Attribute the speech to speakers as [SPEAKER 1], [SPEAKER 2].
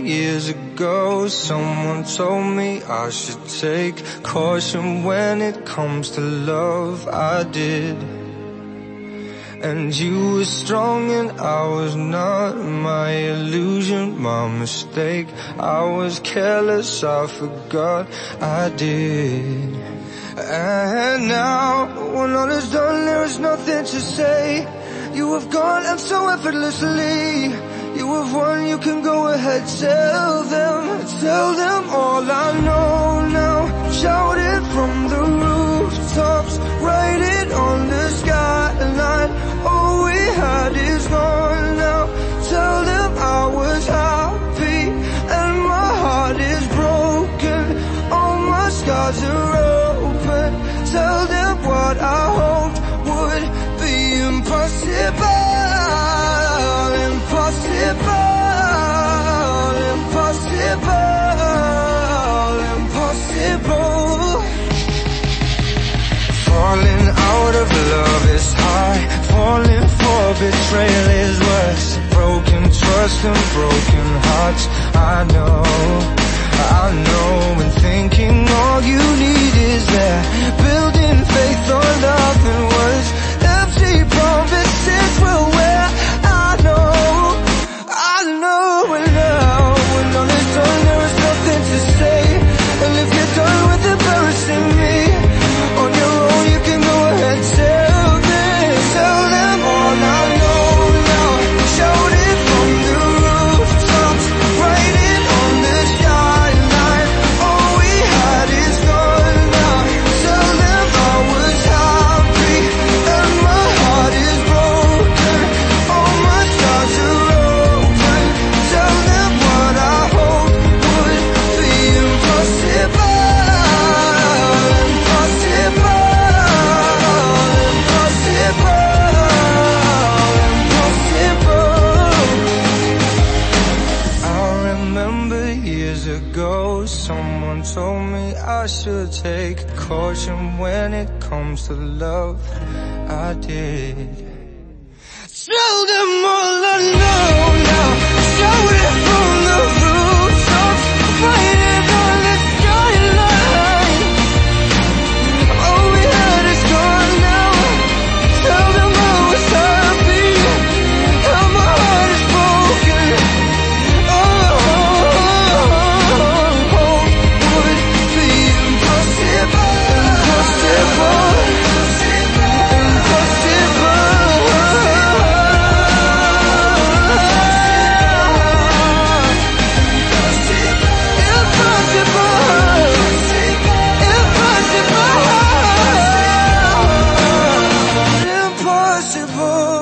[SPEAKER 1] years ago, someone told me I should take caution when it comes to love. I did. And you were strong and I was not. My illusion, my mistake. I was careless, I forgot I did. And now, when all is done, there is nothing to say. You have gone and so effortlessly. You have won, you can go ahead, tell them all I know now. Shout it from the rooftops, write it on the skyline. All we had is gone now. Tell them I was happy and my heart is broken. All my scars are open. Tell them what I hoped would be impossible. Impossible. Falling out of love is high. Falling for betrayal is worse. Broken trust and broken hearts. I know, and thinking all you need is there. Building faith on nothing words. Empty promises will wear. I know, and now, when all is done, there is nothing to say. And if you're done with embarrassing me on your own, you can go ahead, tell them all I know now. Shout it from the rooftops, write it on the skyline. All we had is gone now. Tell them I was happy and my heart is broken. All my scars are open. Tell them what I hope would be impossible. Someone told me I should take caution when it comes to love. I did. Tell them all I know now. Shout it from the rooftops, write it on the skyline. All we had is gone now. Tell them I was happy and my heart is broken. Impossible.